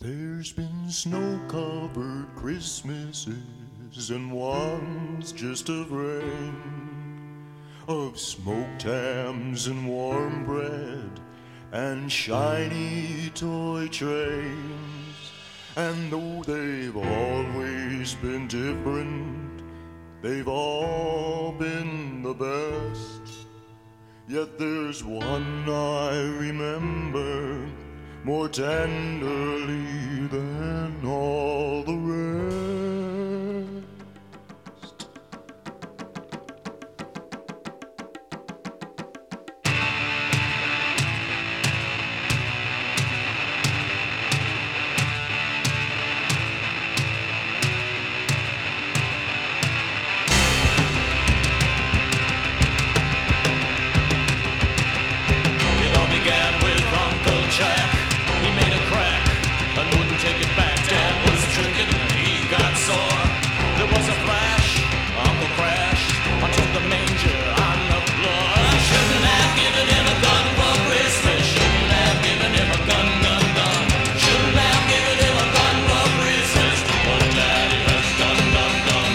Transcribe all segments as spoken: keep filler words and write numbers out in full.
There's been snow-covered Christmases and ones just of rain, of smoked hams and warm bread and shiny toy trains. And though they've always been different, they've all been the best. Yet there's one I remember more tenderly than all the rest. It all began with Uncle Jack. He made a crack and wouldn't take it back. Dad was drinking and he got sore. There was a flash, Uncle crashed onto the manger on the floor. I shouldn't have given him a gun for Christmas. Shouldn't have given him a gun, gun, gun. Shouldn't have given him a gun for Christmas. But Daddy has done, done, done.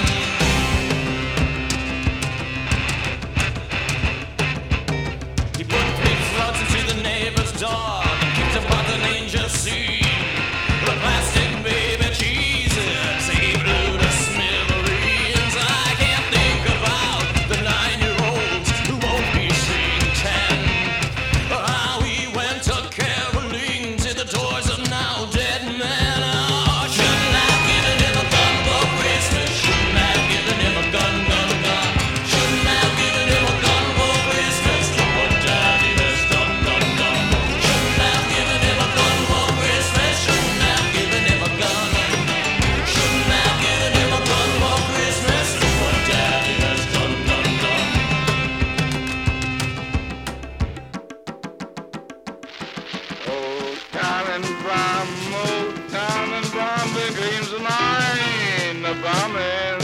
He put three slugs into the neighbor's dog and kicked apart the manger scene. The plastic baby Jesus, he blew to smithereens. I can't think about the nine-year-olds who won't be seeing ten. How he went to caroling to the doors of now dead men. Oh, shouldn't have given him a gun for Christmas. Shouldn't have given him a gun, gun, gun. Shouldn't have given him a gun for Christmas. What Daddy has done, done, done. Shouldn't have given him a gun for Christmas. Shouldn't have given him a gun. Shouldn't have given him a gun for Christmas. What Daddy has done, done, done. Old Tannenbaum, old Tannenbaum, the gleams of nine a bombing.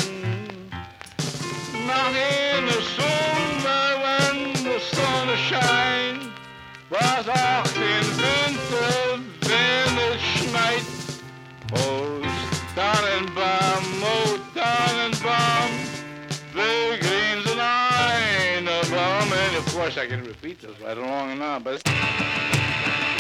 Not in the summer when the sun shines, but auch in winter when it schneit. Old Tannenbaum, old Tannenbaum, the gleams of nine a bombing. Of course, I can repeat this right along now, but.